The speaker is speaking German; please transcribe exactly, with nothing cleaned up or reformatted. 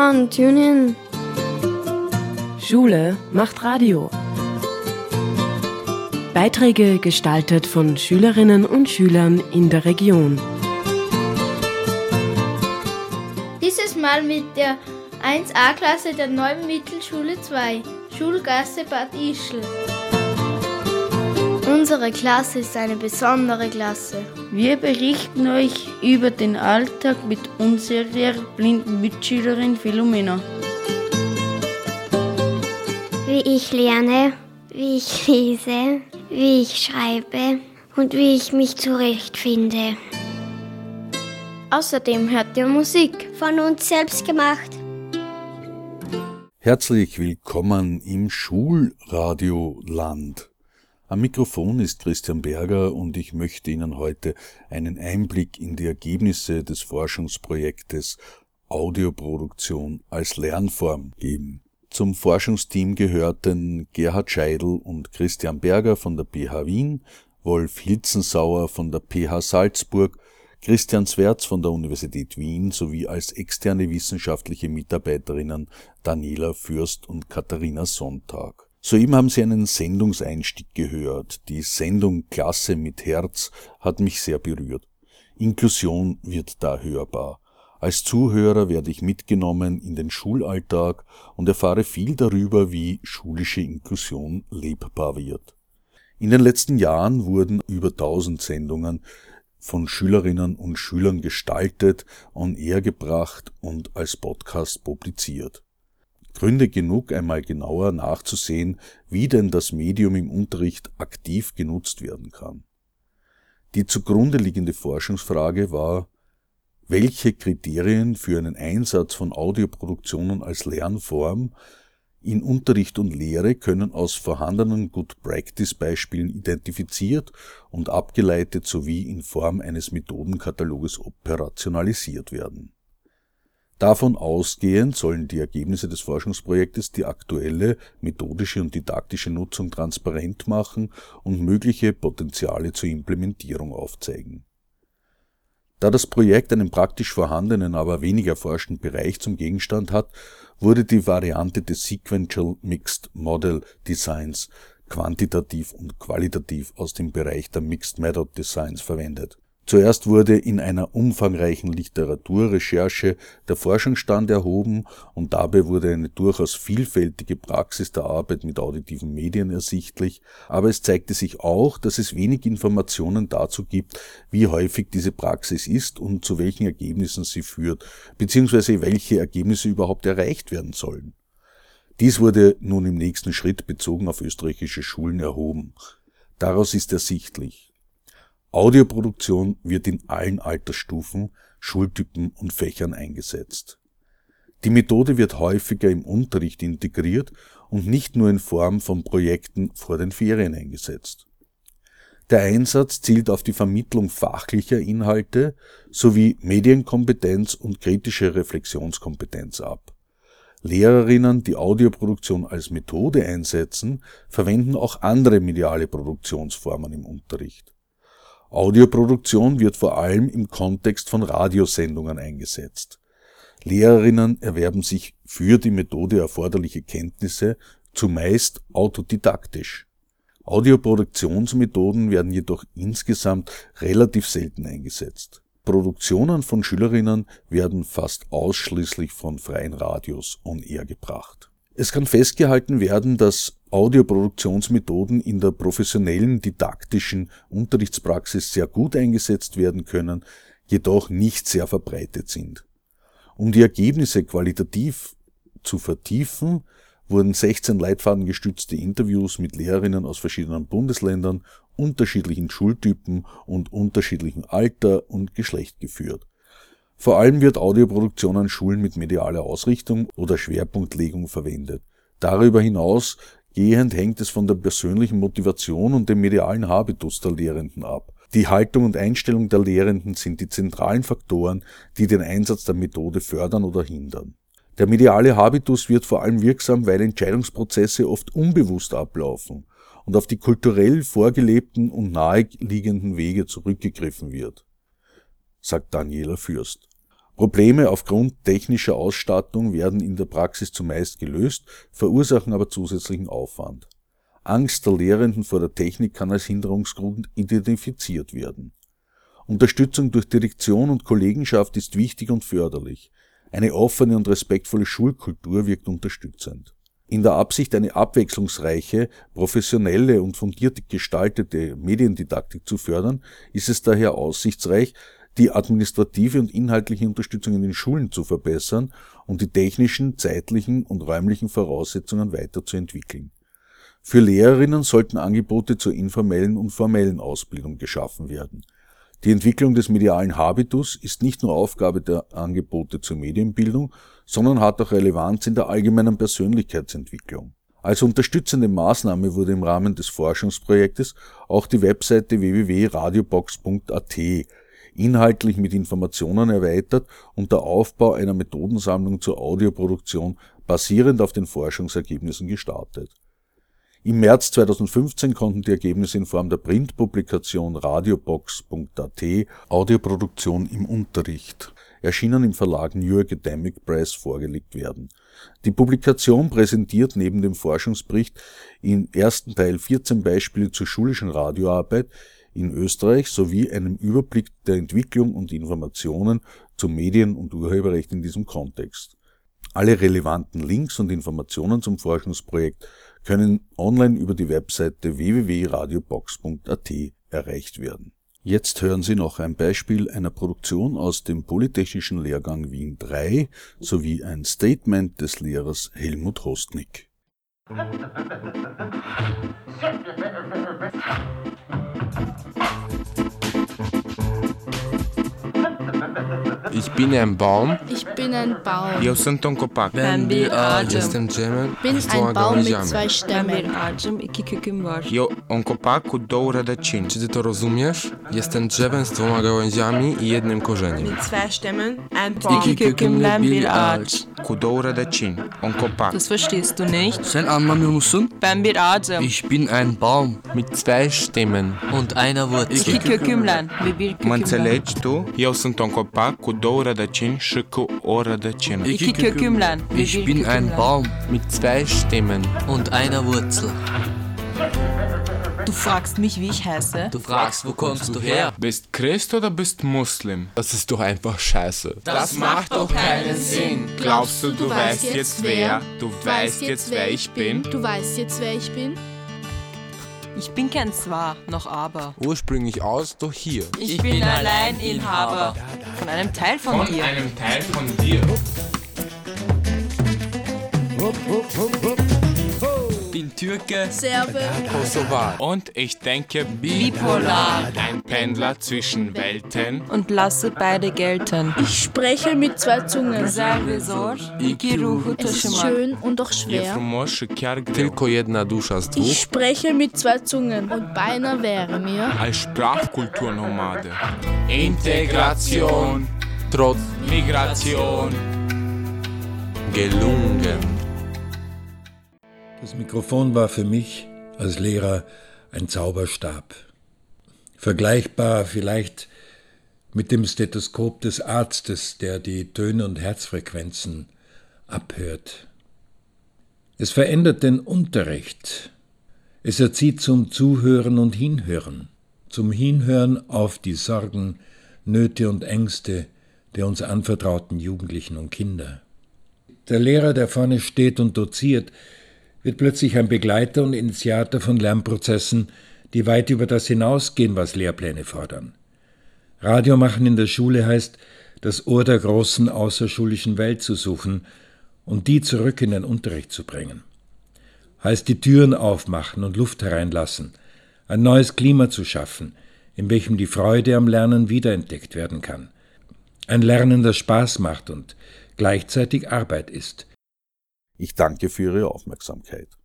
on, tune in. Schule macht Radio. Beiträge gestaltet von Schülerinnen und Schülern in der Region. Dieses Mal mit der eins A-Klasse der neuen Mittelschule zwei, Schulgasse Bad Ischl. Unsere Klasse ist eine besondere Klasse. Wir berichten euch über den Alltag mit unserer blinden Mitschülerin Philomena. Wie ich lerne, wie ich lese, wie ich schreibe und wie ich mich zurechtfinde. Außerdem hört ihr Musik. Von uns selbst gemacht. Herzlich willkommen im Schulradioland. Am Mikrofon ist Christian Berger und ich möchte Ihnen heute einen Einblick in die Ergebnisse des Forschungsprojektes Audioproduktion als Lernform geben. Zum Forschungsteam gehörten Gerhard Scheidl und Christian Berger von der P H Wien, Wolf Hilzensauer von der P H Salzburg, Christian Zwerz von der Universität Wien sowie als externe wissenschaftliche Mitarbeiterinnen Daniela Fürst und Katharina Sonntag. Soeben haben Sie einen Sendungseinstieg gehört. Die Sendung Klasse mit Herz hat mich sehr berührt. Inklusion wird da hörbar. Als Zuhörer werde ich mitgenommen in den Schulalltag und erfahre viel darüber, wie schulische Inklusion lebbar wird. In den letzten Jahren wurden über tausend Sendungen von Schülerinnen und Schülern gestaltet, on air gebracht und als Podcast publiziert. Gründe genug, einmal genauer nachzusehen, wie denn das Medium im Unterricht aktiv genutzt werden kann. Die zugrunde liegende Forschungsfrage war, welche Kriterien für einen Einsatz von Audioproduktionen als Lernform in Unterricht und Lehre können aus vorhandenen Good-Practice-Beispielen identifiziert und abgeleitet sowie in Form eines Methodenkataloges operationalisiert werden. Davon ausgehend sollen die Ergebnisse des Forschungsprojektes die aktuelle methodische und didaktische Nutzung transparent machen und mögliche Potenziale zur Implementierung aufzeigen. Da das Projekt einen praktisch vorhandenen, aber weniger erforschten Bereich zum Gegenstand hat, wurde die Variante des Sequential Mixed Model Designs quantitativ und qualitativ aus dem Bereich der Mixed Method Designs verwendet. Zuerst wurde in einer umfangreichen Literaturrecherche der Forschungsstand erhoben und dabei wurde eine durchaus vielfältige Praxis der Arbeit mit auditiven Medien ersichtlich, aber es zeigte sich auch, dass es wenig Informationen dazu gibt, wie häufig diese Praxis ist und zu welchen Ergebnissen sie führt, beziehungsweise welche Ergebnisse überhaupt erreicht werden sollen. Dies wurde nun im nächsten Schritt bezogen auf österreichische Schulen erhoben. Daraus ist ersichtlich: Audioproduktion wird in allen Altersstufen, Schultypen und Fächern eingesetzt. Die Methode wird häufiger im Unterricht integriert und nicht nur in Form von Projekten vor den Ferien eingesetzt. Der Einsatz zielt auf die Vermittlung fachlicher Inhalte sowie Medienkompetenz und kritische Reflexionskompetenz ab. Lehrerinnen, die Audioproduktion als Methode einsetzen, verwenden auch andere mediale Produktionsformen im Unterricht. Audioproduktion wird vor allem im Kontext von Radiosendungen eingesetzt. Lehrerinnen erwerben sich für die Methode erforderliche Kenntnisse, zumeist autodidaktisch. Audioproduktionsmethoden werden jedoch insgesamt relativ selten eingesetzt. Produktionen von Schülerinnen werden fast ausschließlich von freien Radios on air gebracht. Es kann festgehalten werden, dass Audioproduktionsmethoden in der professionellen didaktischen Unterrichtspraxis sehr gut eingesetzt werden können, jedoch nicht sehr verbreitet sind. Um die Ergebnisse qualitativ zu vertiefen, wurden sechzehn leitfadengestützte Interviews mit Lehrerinnen aus verschiedenen Bundesländern, unterschiedlichen Schultypen und unterschiedlichem Alter und Geschlecht geführt. Vor allem wird Audioproduktion an Schulen mit medialer Ausrichtung oder Schwerpunktlegung verwendet. Darüber hinaus gehend hängt es von der persönlichen Motivation und dem medialen Habitus der Lehrenden ab. Die Haltung und Einstellung der Lehrenden sind die zentralen Faktoren, die den Einsatz der Methode fördern oder hindern. Der mediale Habitus wird vor allem wirksam, weil Entscheidungsprozesse oft unbewusst ablaufen und auf die kulturell vorgelebten und naheliegenden Wege zurückgegriffen wird, sagt Daniela Fürst. Probleme aufgrund technischer Ausstattung werden in der Praxis zumeist gelöst, verursachen aber zusätzlichen Aufwand. Angst der Lehrenden vor der Technik kann als Hinderungsgrund identifiziert werden. Unterstützung durch Direktion und Kollegenschaft ist wichtig und förderlich. Eine offene und respektvolle Schulkultur wirkt unterstützend. In der Absicht, eine abwechslungsreiche, professionelle und fundiert gestaltete Mediendidaktik zu fördern, ist es daher aussichtsreich, die administrative und inhaltliche Unterstützung in den Schulen zu verbessern und die technischen, zeitlichen und räumlichen Voraussetzungen weiterzuentwickeln. Für Lehrerinnen sollten Angebote zur informellen und formellen Ausbildung geschaffen werden. Die Entwicklung des medialen Habitus ist nicht nur Aufgabe der Angebote zur Medienbildung, sondern hat auch Relevanz in der allgemeinen Persönlichkeitsentwicklung. Als unterstützende Maßnahme wurde im Rahmen des Forschungsprojektes auch die Webseite w w w punkt radiobox punkt a t inhaltlich mit Informationen erweitert und der Aufbau einer Methodensammlung zur Audioproduktion basierend auf den Forschungsergebnissen gestartet. Im März zweitausendfünfzehn konnten die Ergebnisse in Form der Printpublikation radiobox punkt a t Audioproduktion im Unterricht, erschienen im Verlag New Academic Press, vorgelegt werden. Die Publikation präsentiert neben dem Forschungsbericht im ersten Teil vierzehn Beispiele zur schulischen Radioarbeit in Österreich sowie einem Überblick der Entwicklung und Informationen zum Medien- und Urheberrecht in diesem Kontext. Alle relevanten Links und Informationen zum Forschungsprojekt können online über die Webseite w w w punkt radiobox punkt a t erreicht werden. Jetzt hören Sie noch ein Beispiel einer Produktion aus dem Polytechnischen Lehrgang Wien drei sowie ein Statement des Lehrers Helmut Hostnick. Ich bin ein Baum. Ich bin ein Baum. Eu sunt un copac. Bambi Adam. Jestem drzewem. Ich bin ein Baum mit zwei Stämmen. Adam i kilka kęmarzy. Eu un copac cu două rădăcini. Czy ty to rozumiesz? Jestem drzewem z dwoma gałęziami i jednym korzeniem. Mit zwei Stämmen, ein Baum. I kilka kęmarzy. Cu două rădăcini. Un copac. Das verstehst du nicht? Sen anlamıyor musun? Bambi Adam. Ich bin ein Baum. Mit zwei Stämmen. Und einer Wurzel. I kilka kęmlan. Mă înțelegi tu? Eu sunt un copac cu două rădăcini și cu o rădăcină. I kilka kęmlan. Ich bin ein Baum. Mit zwei Stämmen. Und einer Wurzel. Du fragst mich, wie ich heiße? Du fragst, wo kommst du her? Bist Christ oder bist Muslim? Das ist doch einfach scheiße. Das macht doch keinen Sinn. Glaubst du, du weißt jetzt wer? Du weißt jetzt, wer ich bin? Du weißt jetzt, wer ich bin? Ich bin kein Zwar, noch aber. Ursprünglich aus, doch hier. Ich, ich bin allein Inhaber von einem Teil von, von dir. Von einem Teil von dir. Bin Türke, Serbe, Kosovar. Und ich denke bipolar. Ein Pendler zwischen Welten. Und lasse beide gelten. Ich spreche mit zwei Zungen. Es ist schön und auch schwer. Tylko jedna dusza z dwóch. Ich spreche mit zwei Zungen und beinahe wäre mir als Sprachkulturnomade. Integration trotz Migration gelungen. Das Mikrofon war für mich als Lehrer ein Zauberstab. Vergleichbar vielleicht mit dem Stethoskop des Arztes, der die Töne und Herzfrequenzen abhört. Es verändert den Unterricht. Es erzieht zum Zuhören und Hinhören, zum Hinhören auf die Sorgen, Nöte und Ängste der uns anvertrauten Jugendlichen und Kinder. Der Lehrer, der vorne steht und doziert, wird plötzlich ein Begleiter und Initiator von Lernprozessen, die weit über das hinausgehen, was Lehrpläne fordern. Radio machen in der Schule heißt, das Ohr der großen außerschulischen Welt zu suchen und die zurück in den Unterricht zu bringen. Heißt die Türen aufmachen und Luft hereinlassen, ein neues Klima zu schaffen, in welchem die Freude am Lernen wiederentdeckt werden kann. Ein Lernen, das Spaß macht und gleichzeitig Arbeit ist. Ich danke für Ihre Aufmerksamkeit.